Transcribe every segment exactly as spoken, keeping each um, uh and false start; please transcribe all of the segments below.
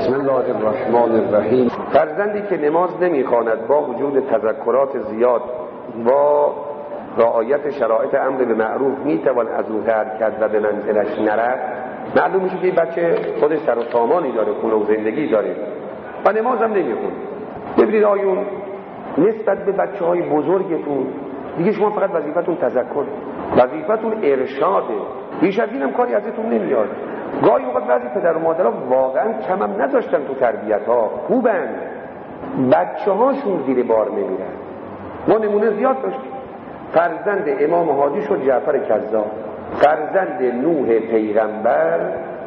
بسم الله الرحمن الرحیم. فرزندی که نماز نمی‌خواند با وجود تذکرات زیاد با رعایت شرایط امر به معروف میتوان از او ترک کرد و به منزلش نرفت، معلوم میشه که بچه خودش سر و سامانی داره، خونه و زندگی داره و نماز هم نمیخونه. ببینید آیون نسبت به بچه های بزرگتون دیگه شما فقط وظیفتون تذکر، وظیفتون ارشاده، بیش از اینم کاری ازتون نمیاد. گاهی اوقات بعضی پدر و مادرها واقعا کم هم نذاشتن تو تربیت ها، خوبن، بچه هاشون زیر بار نمیرن. ما نمونه زیاد داشتیم. فرزند امام هادی شد جعفر کذاب، فرزند نوح پیغمبر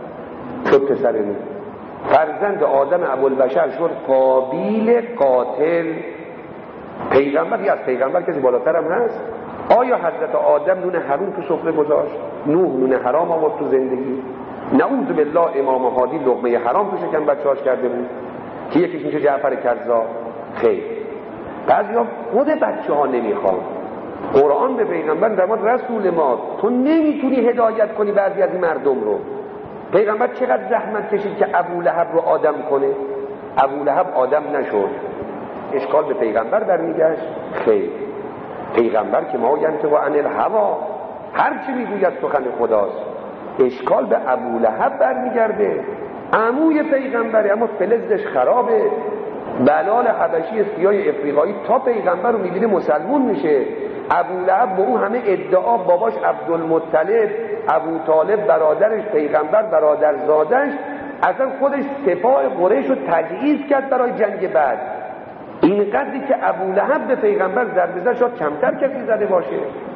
شد پسر نوح، فرزند آدم ابوالبشر شد قابیل قاتل. پیغمبر یا از پیغمبر کسی بالاتر هم هست؟ آیا حضرت آدم نون حرام تو سفره گذاشت؟ نوح نون حرام آورد تو زندگی؟ نعوذ بالله امام هادی لقمه حرام تو شکم بچه‌هاش کرده بود که یکیش میشه جعفر کذاب؟ خیر. بعضیا خود بچه ها نمیخوان. قرآن به پیغمبر فرمود رسول ما تو نمیتونی هدایت کنی بعضی از این مردم رو. پیغمبر چقدر زحمت کشید که ابولهب رو آدم کنه، ابولهب آدم نشد. اشکال به پیغمبر برمیگشت؟ خیر. پیغمبر که ما ینطق عن الهوا، هر چی میگوید سخن خداست. اشکال به ابولهب برمیگرده، عموی پیغمبره اما فلزش خرابه. بلال حبشی سیاه افریقایی تا پیغمبر رو میبینه مسلمون میشه. ابولهب با اون همه ادعا، باباش عبدالمطلب، ابو طالب برادرش، پیغمبر برادرزادش، اصلا خودش سپاه قریش رو تجهیز کرد برای جنگ بعد. اینقدری که ابولهب به پیغمبر ضربه زد شاید کمتر کسی زده باشه.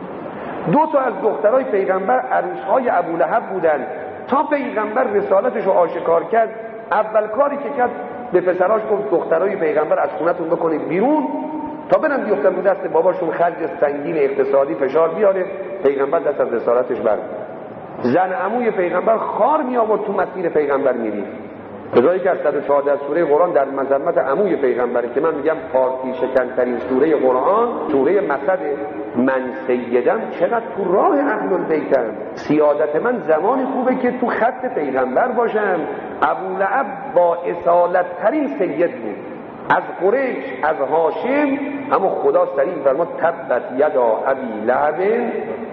دو تا از دخترای پیغمبر عروسهای ابولهب بودن. تا پیغمبر رسالتش رو آشکار کرد، اول کاری که کرد به پسراش گفت دخترای پیغمبر از خونتون بکنید بیرون تا برن بیفتن رو دست باباشون، خرج سنگین اقتصادی فشار بیاره. پیغمبر دست از رسالتش برد. زن عموی پیغمبر خار می آورد تو مسیر پیغمبر میری. بجایی که از صد و چهارده سوره قرآن در مذمت عموی پیغمبره که من میگم پارتی شکنترین سوره قرآن سوره مسد. من سیدم چقدر تو راه اهل البیتم، سیادت من زمان خوبه که تو خط پیغمبر باشم. ابولهب با اصالت ترین سید بود از قریش، از هاشم، اما خدا صریح فرمود تبت یدا ابی لهب.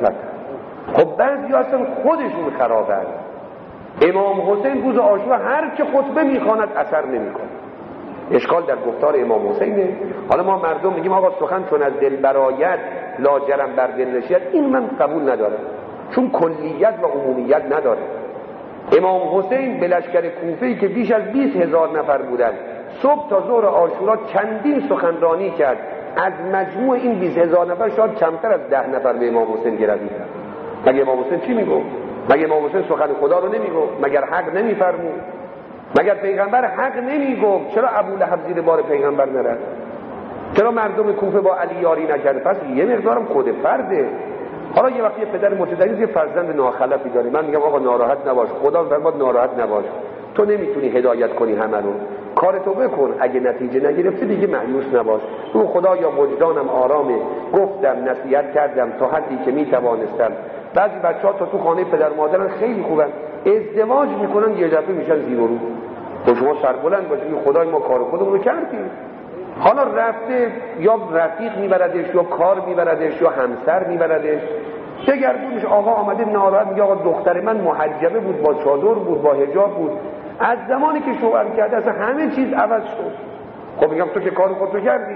خب بعضی اصلا خودشون خرابن. امام حسین روز عاشورا هر که خطبه میخواند اثر نمیکنه. اشکال در گفتار امام حسینه. حالا ما مردم میگیم آقا سخن چون از دل برآید لاجرم بر دل نشید، این من قبول ندارم، چون کلیت و عمومیت نداره. امام حسین به لشکر کوفه‌ای که بیش از بیست هزار نفر بودن صبح تا ظهر عاشورا چندین سخنرانی کرد. از مجموع این بیست هزار نفر شاید کمتر از ده نفر به امام حسین گرویدن. مگه امام حسین چی میگفت؟ مگه امام حسین سخن خدا رو نمیگفت؟ مگر حق نمیفرمود؟ مگر پیغمبر حق نمیگفت؟ چرا ابولهب زیر بار پیغمبر نرفت؟ چرا مردم کوفه با علی یاری نکرد؟ پس یه مقدارم خود فرده. حالا یه وقتی پدر متدین یه فرزند ناخلفی داره، من میگم آقا ناراحت نباش، خدا فرمود ناراحت نباش، تو نمیتونی هدایت کنی همه رو، کارتو بکن، اگه نتیجه نگرفتی دیگه مایوس نباش. او خدا یا وجدانم آرامه، گفتم نصیحت کردم تا حدی که میتوانستم. بعضی بچه‌ها تا تو خانه پدر و مادرن خیلی خوبن، ازدواج میکنن یه دفعه میشن زیر و رو. تو شما سربلند باشید خدای ما کار خودمون رو کردیم. حالا رفته یا رفیق میبردش یا کار میبردش یا همسر میبردش. دگرگونش آقا آمده ناراحت میگه آقا دختر من محجبه بود، با چادر بود، با حجاب بود. از زمانی که شوهر کرده اصلا همه چیز عوض شد. خب میگم تو که کار خودتو کردی،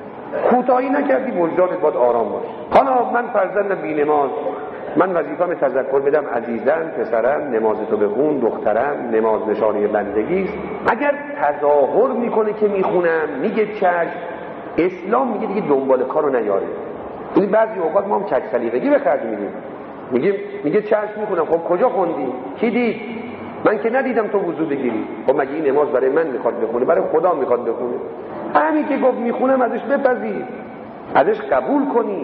کوتاهی نکردی، وجدانت باید آرام باشه. حالا من فرزندم بی‌نماز، من وظیفه‌م تذکر بدم عزیزم، پسرم نمازتو بخون، دخترم نماز نشانه بندگی است. اگر تظاهر میکنه که میخونم، میگه چشم، اسلام میگه دیگه دنبال کارو نیاره. این بعضی اوقات ما هم چک سلیقگی به خرج میدیم، میگیم میگه چشم میخونم. خب کجا خوندی؟ کی دید؟ من که ندیدم تو وضو بگیری. خب مگه این نماز برای من میخواد بخونه؟ برای خدا میخواد بخونه. همین که گفت میخونم ازش بپذیر، ازش قبول کنی.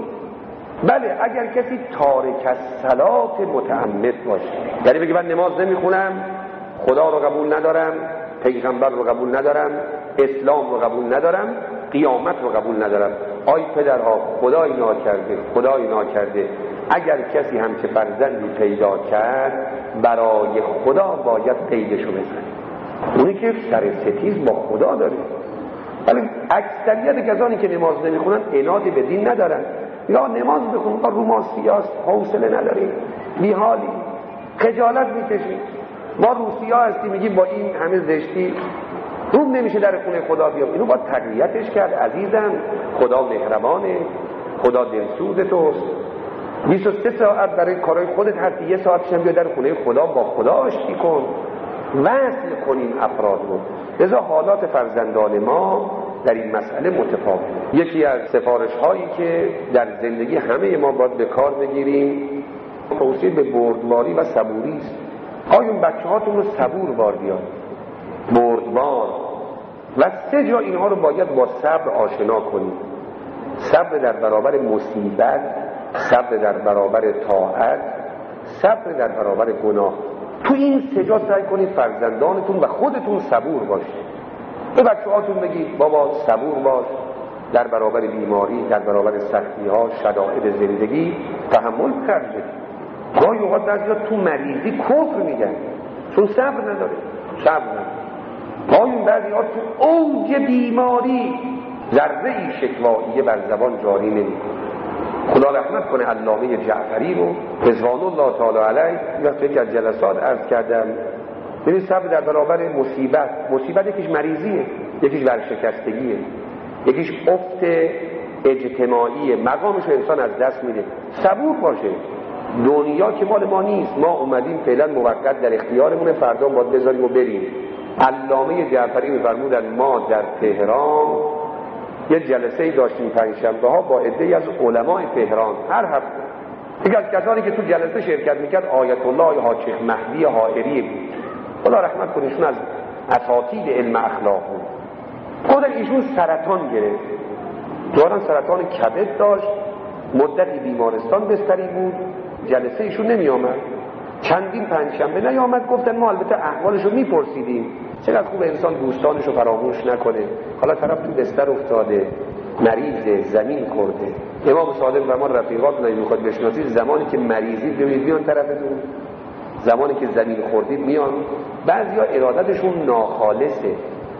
بله اگر کسی تارک الصلات متعمد باشه، یعنی بگه من نماز نمیخونم، خدا رو قبول ندارم، پیغمبر رو قبول ندارم، اسلام رو قبول ندارم، قیامت رو قبول ندارم. آی پدرها، خدای ناکرده، خدای ناکرده اگر کسی هم که فرزندی پیدا کرد برای خدا باید قیدشو بزنه. اونی که سر ستیز با خدا داره. ولی اکثریت کسانی که نماز نمیخونن عنادی به دین ندارن، یا نماز بخون با روماسیاست، حوصله نداریم، بیحالی، خجالت میکشیم. ما روسیا هستیم میگیم با این همه زشتی روم نمیشه در خونه خدا بیام. اینو باید تقویتش کرد. عزیزم خدا مهربانه، خدا دلسوز توست. بیست و سه ساعت برای کارهای خودت هستی، یه ساعتش هم بیا در خونه خدا با خدا آشتی کن، وصل کنیم افراد رو. لذا حالات فرزندان ما در این مسئله متفاوت. یکی از سفارش هایی که در زندگی همه ما باید به کار بگیریم توصیه به بردباری و صبوری است. آیون بچه هاتون رو صبور بار بیاد، بردبار، و سه جا اینها رو باید با صبر آشنا کنیم. صبر در برابر مصیبت، صبر در برابر طاعت، صبر در برابر گناه. تو این سه جا سعی کنید فرزندانتون و خودتون صبور باشید. به بچه هاتون بگید بابا صبور باش، در برابر بیماری، در برابر سختی ها، شدائد زندگی تحمل کرده. گاهی اوقات بعضیا تو مریضی کفر میگن چون صبر نداره، صبر نداره. گاهی بعضیا تو اوج بیماری ذره ای شکواییه بر زبان جاری نمیکنه. خدا رحمت کنه علامه جعفری رو رضوان الله تعالی علیه، وقتی یکی از جلسات عرض کردم ببین صبر در برابر مصیبت. مصیبت یکیش مریضیه، یکیش ورشکستگیه، یکیش افت اجتماعیه، مقامش رو انسان از دست میده. صبور باشه. دنیا که مال ما نیست، ما اومدیم فعلا موقت در اختیارمونه، فردا باید بذاریم و بریم. علامه جعفری میفرمودن ما در تهران یه جلسه‌ای داشتیم پنجشنبه ها با عده‌ای از علمای تهران. هر هفته یکی از کسانی که تو جلسه شرکت میکرد آیت الله حاج شیخ مهدی حائری بود. خدا رحمت کنه، ایشون از اساتید علم اخلاق بود. خودش ایشون سرطان گرفت، دوران سرطان کبد داشت، مدتی بیمارستان بستری بود. جلسه ایشون نمی آمد، چندین پنجشنبه نیامد. گفتن ما البته احوالش رو میپرسیدیم، چقدر خوب انسان دوستانش رو فراموش نکنه. حالا طرف تو بستر افتاده، مریضه، زمین خورده. امام صادق و ما رفیقات نمیخواد بشناسید، زمانی که مریضید ببینید میان طرفتون، زمانی که زمین خوردید میان. بعضیا ارادتشون ناخالصه،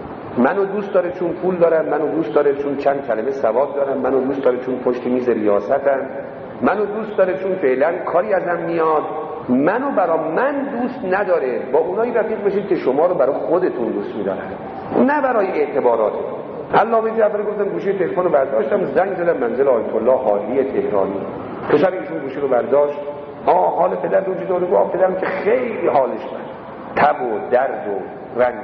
منو دوست داره چون پول دارم، منو دوست داره چون چند کلمه سواد دارم، منو دوست داره چون پشت میز ریاستم، منو دوست داره چون فعلا کاری ازم میاد، منو برا من دوست نداره. با اونایی رفیق بشید که شما رو برای خودتون دوست میدارن، نه برای اعتبارات. علامه جعفری گفتم گوشی تلفن رو برداشتم، زنگ زدم منزل آیت الله حالی تهرانی. پسر ایشون گوشی رو برداشت، آه حال پدر رو جداره گفت پدرم که خیلی حالش بد، تب و درد و رنج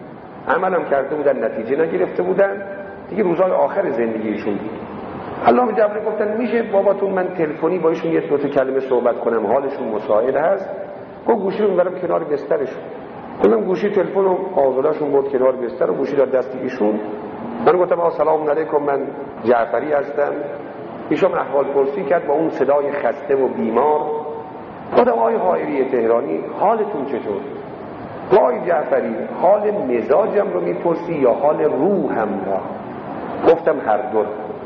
و عملم کرده بودن نتیجه نگرفته بودن دیگه، روزهای آخر زندگیشون بود. علامه جعفری گفتن میشه باباتون من تلفنی با ایشون یه دو تا کلمه صحبت کنم، حالشون مساعد هست؟ گفت گوشی رو میبرم کنار بسترشون. گفتم گوشی تلفن و آزادشون بود کنار بستر و گوشی داد دست ایشون. من گفتم السلام علیکم من جعفری هستم. ایشون احوال پرسی کرد با اون صدای خسته و بیمار. گفتم آقای حائری تهرانی حالتون چطور؟ آقای جعفری حال مزاجم رو میپرسی یا حال روحم را؟ گفتم هر دو.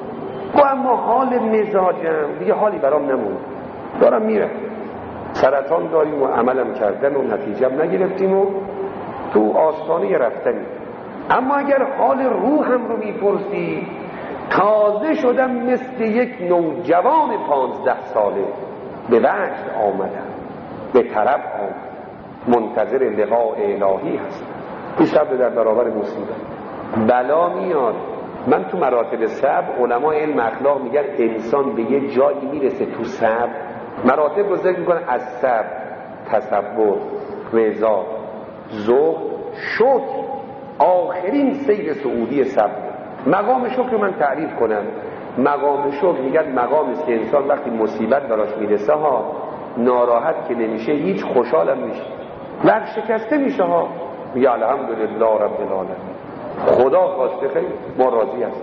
و اما حال مزاجم دیگه حالی برام نموند، دارم میره. سرطان داریم و عملم کردن و نتیجم نگرفتیم و تو آستانه رفتنی. اما اگر حال روحم رو میپرسی، تازه شدم مثل یک نوجوان پانزده ساله، به وجد آمدم، به طرف آمدم، منتظر لقاء الهی هستم. این صبر در برابر مصیبت. بلا میاد. من تو مراتب صبر علمای علم اخلاق میگن انسان به یه جایی میرسه تو صبر، مراتب رو ذکر میکنن از صبر، تصبر، رضا، ذوق، شکر. آخرین سیر صعودی صبر. مقام شکر من تعریف کنم. مقام شکر میگن مقامی است که انسان وقتی مصیبت براش میرسه ها، ناراحت که نمیشه، هیچ خوشحالم میشه، ورشکسته میشه ها، میگه الحمدلله رب العالمین، خدا خواسته خیلی ما راضی هستیم.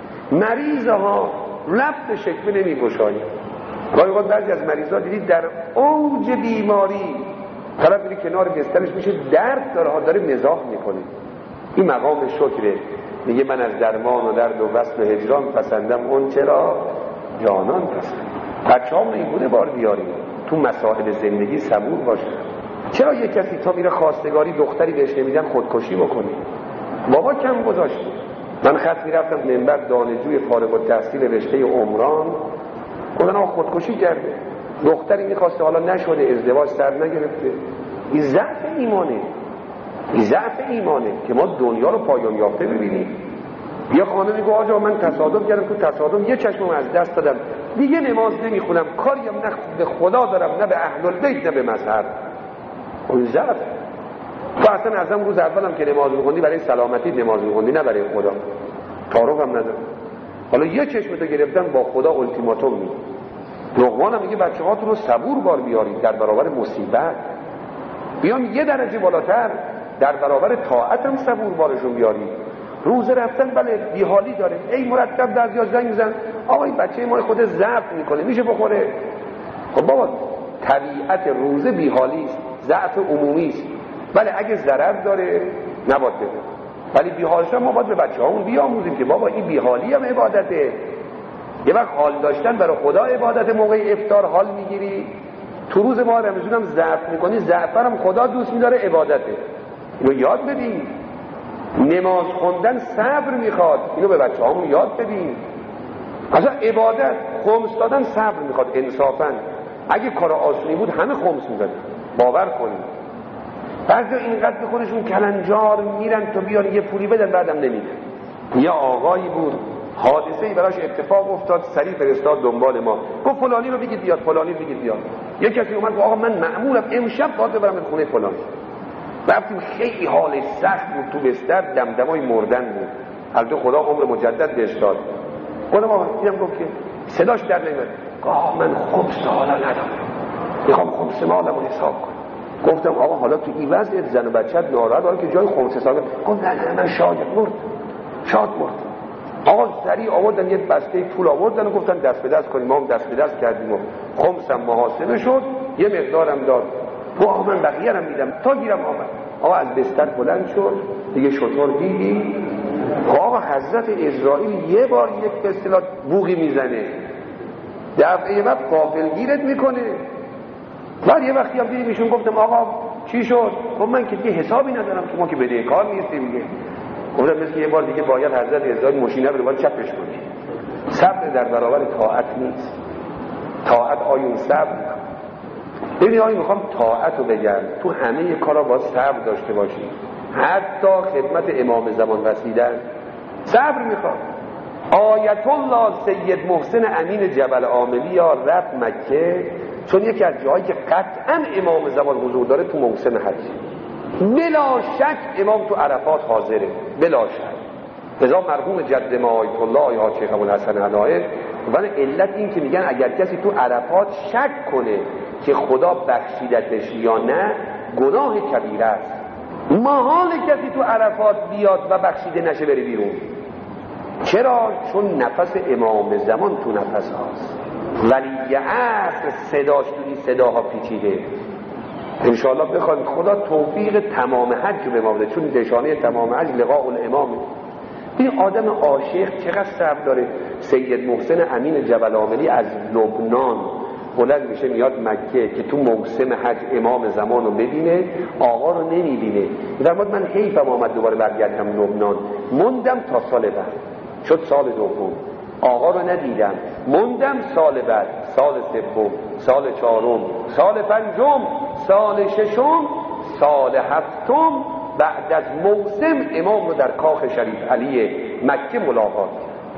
مریض ها لب شکوه نمیگشاید. گاهی اوقات بعضی از مریضا دیدید در اوج بیماری طرف میره کنار بسترش میشه درد داره ها، داره مزاح میکنه. این مقام شکره. میگه من از درمان و درد و وصل و هجران پسندم اون چرا جانان پسند. بچه ها میگونه بار بیاریم تو مسائل زندگی صبور باشه. چرا یک کسی تا میره خواستگاری دختری بهش نمیدن خودکشی بکنه؟ بابا کم گذاشته. من خط میرفتم منبر دانشجوی فارغ التحصیل رشته عمران، گفتن آقا خودکشی کرده، دختری میخواسته حالا نشده، ازدواج سر نگرفته. این ضعف ایمانه، این ضعف ایمانه که ما دنیا رو پایان یافته ببینیم. یه خانم میگه آقا من تصادف کردم، تو تصادف یه چشمم از دست دادم، دیگه نماز نمیخونم، کاریم نه به خدا دارم نه به اهل البیت نه به مذهب. اون ضعف. تو اصلا از هم روز اولم که نماز میخوندی برای سلامتی نماز میخوندی نه برای خدا. تعارف هم نداره. حالا یه چشمتو گرفتن با خدا التیماتوم میدن. لقمان هم میگه بچه‌هاتون رو صبور بار بیارید در برابر مصیبت. بیان یه درجه بالاتر در برابر طاعت هم صبور بارشون بیارید. روزه رفتن بله بیحالی داره، ای مرتب در زیاد زنگ میزن آقا این بچه ما خود ضعف میکنه میشه بخوره. خب بابا طبیعت روزه بیحالی است، ضعف عمومی است. بله اگه ضرر داره نباید بده، ولی بیحالش ما باید به بچه‌هامون بیاموزیم که بابا این بیحالی هم عبادته. یه وقت حال داشتن برای خدا عبادت، موقع افطار حال میگیری، تو روز ما رمضان هم ضعف میکنی، ضعف هم خدا دوست میداره عبادته. اینو یاد بدین. نماز خوندن صبر میخواد، اینو به بچه‌هامون یاد بدین. اصلا عبادت خمس دادن صبر میخواد. انصافا اگه کار آسونی بود همه خمس میدادن، باور کنید. بعضی اینقدر به خودشون کلنجار میرن تو بیان یه پولی بدن بعدم نمیدن. یه آقایی بود حادثه‌ای براش اتفاق افتاد، سریع فرستاد دنبال ما، گفت فلانی رو بگید بیاد، فلانی رو بگید بیاد. یه کسی اومد گفت آقا من مأمورم امشب باید ببرم به خونه فلان. رفتیم، خیلی حالش سخت بود، تو بستر دمدمای مردن بود. البته خدا عمر مجدد بهش داد. خودم آقا دیدم گفت که صداش در نمیاد، آقا من خمس حالا ندارم، میخوام خمس مالم رو حساب کنم. گفتم آقا حالا تو این وضعیت زن و بچت ناراحت داره که جای خمس حساب کنم. گفت نه نه من شاید مرد، شاید مرد. آقا سریع آوردن یه بسته پول آوردن و گفتن دست به دست کنیم. ما هم دست به دست کردیم و خمسم محاسبه شد، یه مقدارم داد. تو آقا من بقیه رم میدم تا گیرم آمد. آقا از بستر بلند شد، دیگه شطور دیدی. آقا حضرت اسرائیل یه بار یک به اصطلاح بوقی میزنه، دفعه بعد غافلگیرت میکنه. بعد یه وقتی هم دیدیم ایشون گفتم آقا چی شد؟ گفت من که دیگه حسابی ندارم که ما که بدهکار نیستیم دیگه. گفتم مثل یه بار دیگه باید حضرت اسرائیل ماشینه رو باید چپش کنی. صبر در برابر طاعت نیست. طاعت آیون صبر. ببین آیون میخوام طاعت رو بگم، تو همه کارا باید صبر داشته باشی. حتی خدمت امام زمان رسیدن صبر میخواد. آیت الله سید محسن امین جبل عاملی یا رفت مکه، چون یکی از جایی که قطعا امام زمان حضور داره تو موسم حج، بلا شک امام تو عرفات حاضره، بلا شک. لذا مرحوم جد ما آیت الله یا شیخ ابوالحسن علایه و علت این که میگن اگر کسی تو عرفات شک کنه که خدا بخشیدتش یا نه گناه کبیره است. محال کسی تو عرفات بیاد و بخشیده نشه بره بیرون. چرا؟ چون نفس امام زمان تو نفس هاست. ولی عصر صداش تو این صداها پیچیده. انشاءالله بخواید خدا توفیق تمام حج به ما بده، چون نشانه تمام حج لقاء الامامه. این آدم عاشق چقدر صبر داره. سید محسن امین جبل عاملی از لبنان بلند میشه میاد مکه که تو موسم حج امام زمان رو ببینه، آقا رو نمیبینه. در مورد من حیفم آمد دوباره برگردم لبنان، موندم تا سال بعد، شد سال دوم آقا رو ندیدم، موندم سال بعد، سال سوم، سال چهارم، سال پنجم، سال ششم، سال هفتم بعد از موسم امام رو در کاخ شریف علی مکه ملاقات.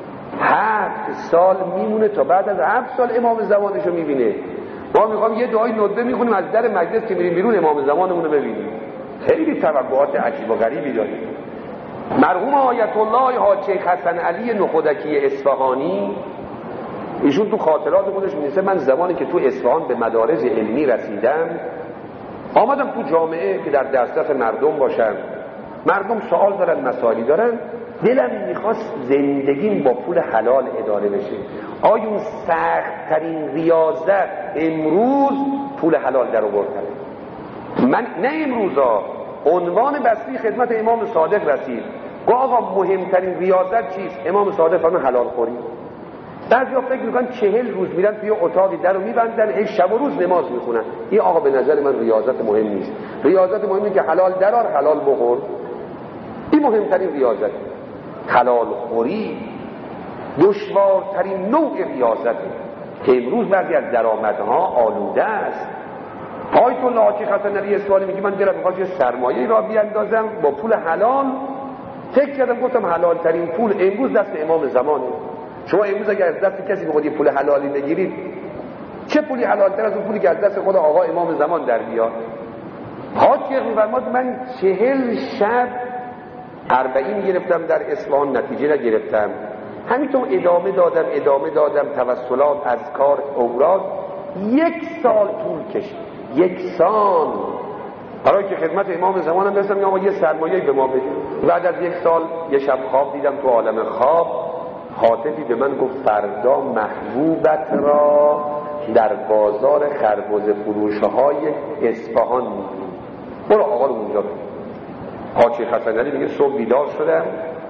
هفت سال میمونه تا بعد از هفت سال امام زمانش رو میبینه. ما میخوام یه دعای ندبه میخونیم از در مجلس که میریم بیرون امام زمانمون رو ببینیم. خیلی توقعات عجیب و غریبی داریم. مرحوم آیت الله حاج شیخ حسن علی نخودکی اصفهانی، ایشون تو خاطرات خودش می‌نویسه من زمانی که تو اصفهان به مدارج علمی رسیدم، آمدم تو جامعه که در دسترس مردم باشم، مردم سوال دارن، مسائلی دارن، دلم میخواست زندگیم با پول حلال اداره بشه. آیا اون سخت ترین ریاضت امروز پول حلال در آوردن؟ من نه امروزا، عنوان بسری خدمت امام صادق رسید، گفت آقا مهمترین ریاضت چیست؟ امام صادق فرمود حلال خوری. بعضی فکر میکنن چهل روز میرن توی اتاقی در رو میبندن هی شب و روز نماز میخونن. این آقا به نظر من ریاضت مهم نیست. ریاضت مهمی که حلال درار حلال بخور، این مهمترین ریاضت. حلال خوری دشوارترین نوع ریاضته که امروز بعضی از درآمدها آلوده است. آیت الله حاجی حسن علی اصفهانی میگه من دلم میخواد یه سرمایه را بیاندازم با پول حلال. فکر کردم گفتم حلال ترین پول امروز دست امام زمانه. شما امروز اگر از دست کسی بخواید پول حلالی بگیرید، چه پولی حلالتر از اون پولی که از دست خود آقا امام زمان در بیاد؟ حاجی میفرماد من چهل شب اربعین گرفتم در اصفهان، نتیجه نگرفتم. همینطور ادامه دادم ادامه دادم توسلات، اذکار، اوراد. یک سال طول کشید. یک سال برای که خدمت امام زمانم برسم یا آقا یه سرمایه‌ای به ما بده. بعد از یک سال یه شب خواب دیدم تو عالم خواب هاتفی به من گفت فردا محبوبت را در بازار خربزه فروش‌های اصفهان می‌بینی، برو آقا رو اونجا ببین. حاجی حسن علی میگه صبح بیدار شدم،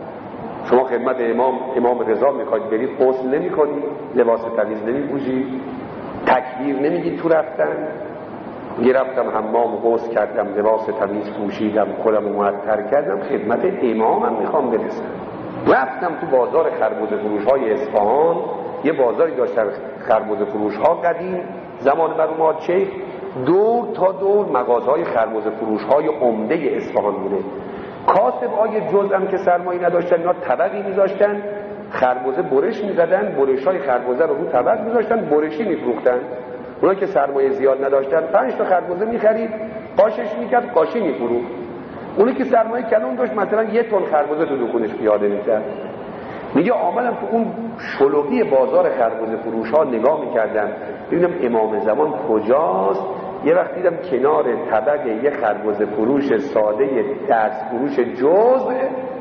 شما خدمت امام امام رضا میخواید برید، غسل نمی‌کنی، لباس تمیز نمی‌پوشی، تکبیر نمیگی تو رفتن. گرفتم حمام، غسل کردم، لباس تمیز پوشیدم، خودم رو معطر کردم، خدمت امامم میخوام برسم. رفتم تو بازار خربزه فروش های اصفهان. یه بازاری داشتن خربزه فروش ها قدیم زمان مرحوم شیخ، دور تا دور مغازهای خربزه فروش های عمده اصفهان بوده. کاسب های جزء که سرمایه نداشتن اینا طبقی میذاشتن، خربزه برش میزدن، برش های خربزه رو رو طبق میذاشتن، برشی میفروختن. اونا که سرمایه زیاد نداشتن پنج تا خربزه میخرید، قاشش میکرد، قاشی میفروخت. اونی که سرمایه کلان داشت مثلا یه تن خربزه تو دکونش پیاده میکرد. میگه آمدم تو اون شلوغی بازار خربزه فروش ها نگاه میکردم ببینم امام زمان کجاست. یه وقت دیدم کنار طبق یه خربزه فروش ساده دست فروش جزء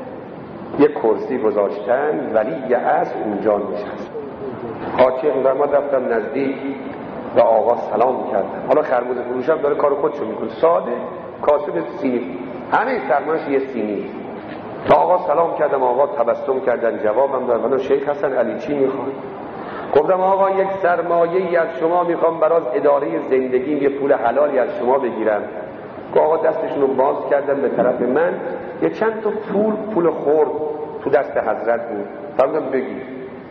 یه کرسی گذاشتن، ولی از اونجا نشست. حاجی ما رفتم نزدیک و آقا سلام کردم. حالا خربزه فروش هم داره کار خودشو میکنه، ساده کاسب سینی، همه سرمایه‌اش یه سینی. تا آقا سلام کردم، آقا تبسم کردن، جوابم داد منو شیخ حسن علی چی میخواد؟ گفتم آقا یک سرمایه‌ای از شما میخوام برای اداره زندگی، یه پول حلالی از شما بگیرم. آقا دستشون رو باز کردن به طرف من، یه چند تا پول پول خرد تو دست حضرت بود. فرمودم بگیر.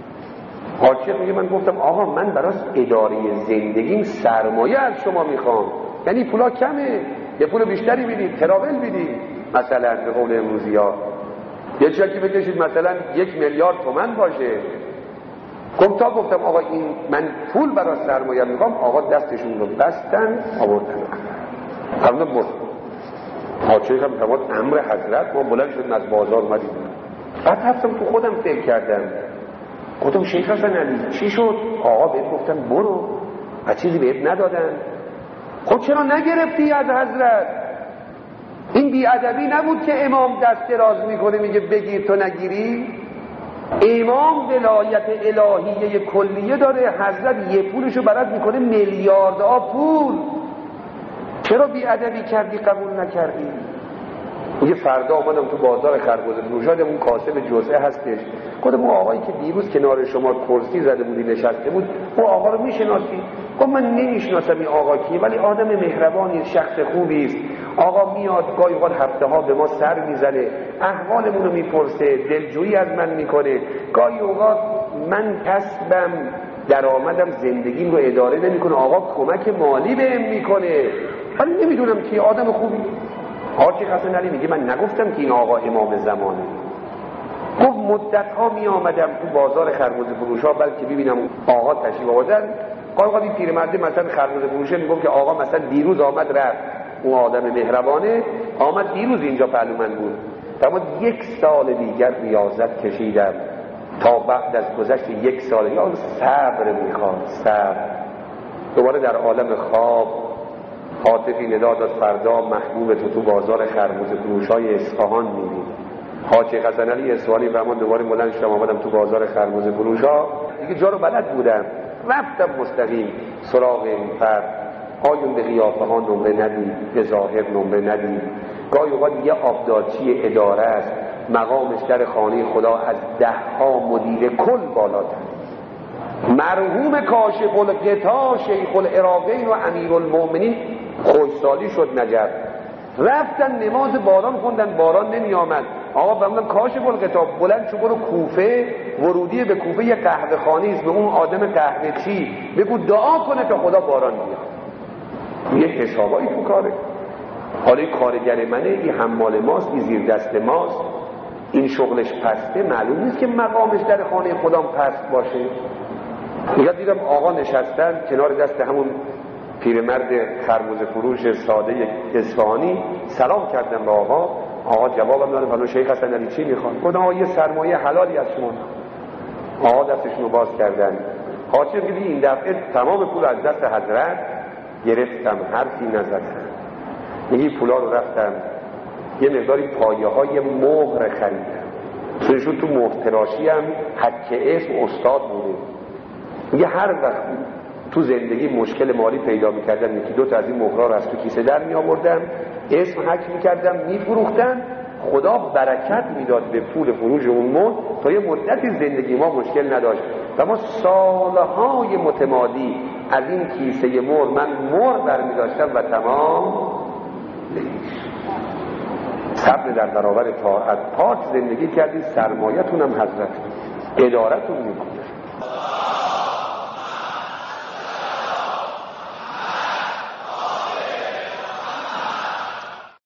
حاجی میگه من گفتم آقا من برای اداره زندگیم سرمایه از شما میخوام، یعنی پولا کمه، یه پول بیشتری بدید، تراول بدید، مثلا به قول امروزی ها یه چکی بکشید مثلا یک میلیارد تومان باشه. گفتم گفتم آقا این من پول برای سرمایه میخوام. آقا دستشون رو بستن آوردن. فرمودم برو. حاجی هم فرمود امر حضرت. ما بلند شدیم از بازار اومدیم. بعد رفتم تو خودم فکر کردم، گفتم شیخ حسن علی چی شد؟ آقا بهت گفتم برو و چیزی بهت ندادن. خود چرا نگرفتی از حضرت؟ این بیادبی نبود که امام دست دراز میکنه میگه بگیر تو نگیری؟ امام ولایت الهیه کلیه داره، حضرت یه پولشو برات میکنه میلیاردها پول. چرا بیادبی کردی قبول نکردی؟ میگه فردا آمدم تو بازار خربزه فروشات، اون کاسب جزئه هستش. گفتم اون آقایی که دیروز کنار شما کرسی زده بودی نشسته بود، اون آقا رو میشناسی؟ گفت من نمیشناسم این آقا کیه، ولی آدم مهربانی، شخص خوبی است. آقا میاد گاهی اوقات هفته ها به ما سر میزنه، احوالمون رو میپرسه، دلجویی از من میکنه. گاهی اوقات من کسبم درآمدم زندگیم رو اداره نمیکنه، آقا کمک مالی بهم میکنه، ولی نمیدونم کیه، آدم خوبی. حاجی حسن علی میگه من نگفتم که این آقا امام زمانه. گفت مدت ها می آمدم تو بازار خربزه فروش ها بلکه ببینم آقا تشریف آوردن. قاقا این پیرمرده مثلا خربزه فروشه میگم که آقا مثلا دیروز آمد رفت، اون آدم مهربانه آمد دیروز اینجا پهلو من بود. اما یک سال دیگر ریاضت کشیدم تا بعد از گذشت یک سال یا صبر میخواد، صبر. دوباره در عالم خواب هاتفی ندا داد فردا محبوب تو تو بازار خربزه فروش‌های اصفهان می‌بینی. حاجی حسن علی اصفهانی فرمان دوباره بلند شدم آمدم تو بازار خربزه فروش‌ها، دیگه جا رو بلد بودم، رفتم مستقیم سراغ این فرد. آیون به قیافه ها نمره ندید، به ظاهر نمره ندید. گاهی اوقات یه آبدارچی اداره است، مقامش در خانه خدا از ده ها مدیر کل بالاتر. مرحوم کاشف الغطا شیخ العراقین و امیر المؤمنین خوشسالی شد نجف، رفتن نماز باران خوندن، باران نمی آمد. آقا فرمودن کاشف الغطا بلند شو برو کوفه، ورودی به کوفه یه قهوه خانه است، به اون آدم قهوه چی بگو دعا کنه تا خدا باران بیاد. یه حسابایی تو کاره. حالا کارگر منه، این حمال ماست، این زیر دست ماست، این شغلش پسته، معلوم نیست که مقامش در خانه خودم پست باشه. دیگه دیدم آقا نشستن کنار دست همون پیرمرد خربوزه فروش ساده اصفهانی، سلام کردم به آقا. آقا جوابم دادن حالا شیخ حسن علی چی میخوان؟ گفتم آقا یه سرمایه حلالی از شما. آقا دستشون رو باز کردن. حاجی میگه این دفعه تمام پول از دست حضرت گرفتم، حرفی نزدم. میگه پولا رو رفتم یه مقداری پایه های مهر خریدم، چونشون تو مهرتراشی هم حک اسم استاد بوده. میگه هر وقت تو زندگی مشکل مالی پیدا میکردم یکی دو تا از این مهرها رو از تو کیسه در میآوردم، اسم حک میکردم، میفروختم، خدا برکت میداد به پول فروش اون مهر تا یه مدتی زندگی ما مشکل نداشت. و ما سالهای متمادی از این کیسه مهر من مهر برمیداشتم و تمام صبر در برابر طاعت. پاک زندگی کردید، سرمایتون هم حضرت، ادارتون میکنه.